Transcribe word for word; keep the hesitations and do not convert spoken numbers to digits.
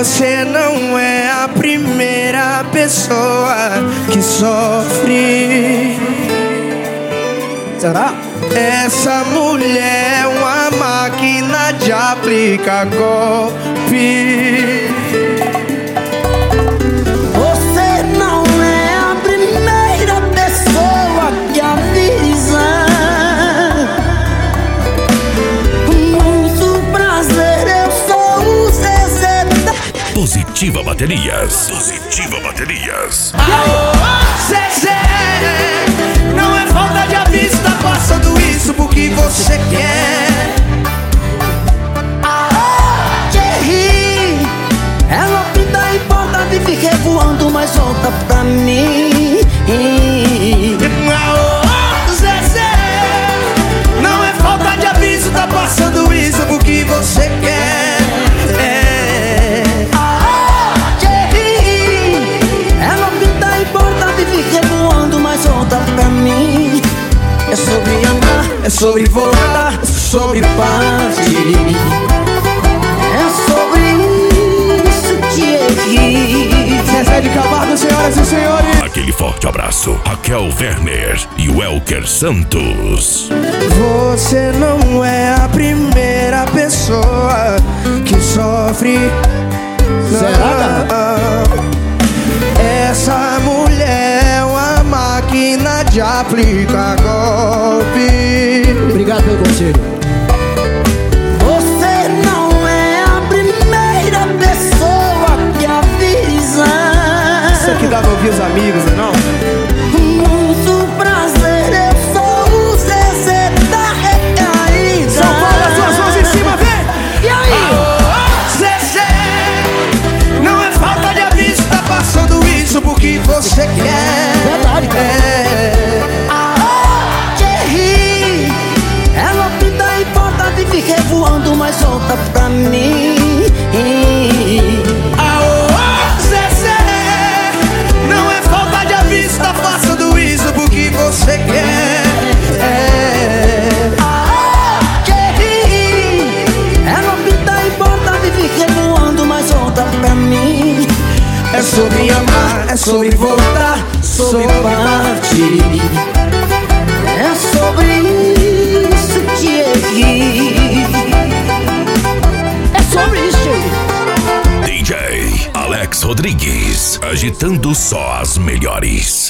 Você não é a primeira pessoa que sofre. Será? Essa mulher é uma máquina de aplicar golpe. Você não é a primeira pessoa que avisa. Muito prazer, eu sou o Zezé. Positiva Baterias. Positiva Baterias. Aô, Zezé, não é falta de aviso, tá passando isso porque você quer. Aô, Thierry, ela pinta e porta de ficar voando, mas volta pra mim. Aô, Zezé, não é falta de aviso, tá passando isso porque você quer. É. Aô, Thierry, ela pinta e porta de ficar voando, mas volta pra mim. É sobre amar, É sobre voltar, sobre partir. é sobre isso, Thierry. Zezé de Camargo, senhoras e senhores. Aquele forte abraço. Raquel Werner e Welker Santos. Você não é a primeira pessoa que sofre. Será, Essa mulher é uma máquina de aplicar golpe. Obrigado pelo conselho. Você não é a primeira pessoa que avisa. Isso aqui dá pra ouvir os amigos, não? Muito prazer, eu sou o Zezé da recaída. São Paulo, as suas mãos em cima, vem! E aí? Aô, Zezé, não é falta de aviso, tá passando isso porque você quer. Verdade, cara. É. Aô, Thierry, ela pinta e porta de ficar voando, mas volta pra mim. Aô, Zezé, não é falta de aviso, tá passando isso porque você quer. É. Aô, Thierry, ela pinta e porta de ficar voando, mas volta pra mim. É sobre amar, é sobre voltar, sobre partir. É sobre isso, Thierry. É sobre isso, Thierry. D J Alex Rodrigues. Agitando só as melhores.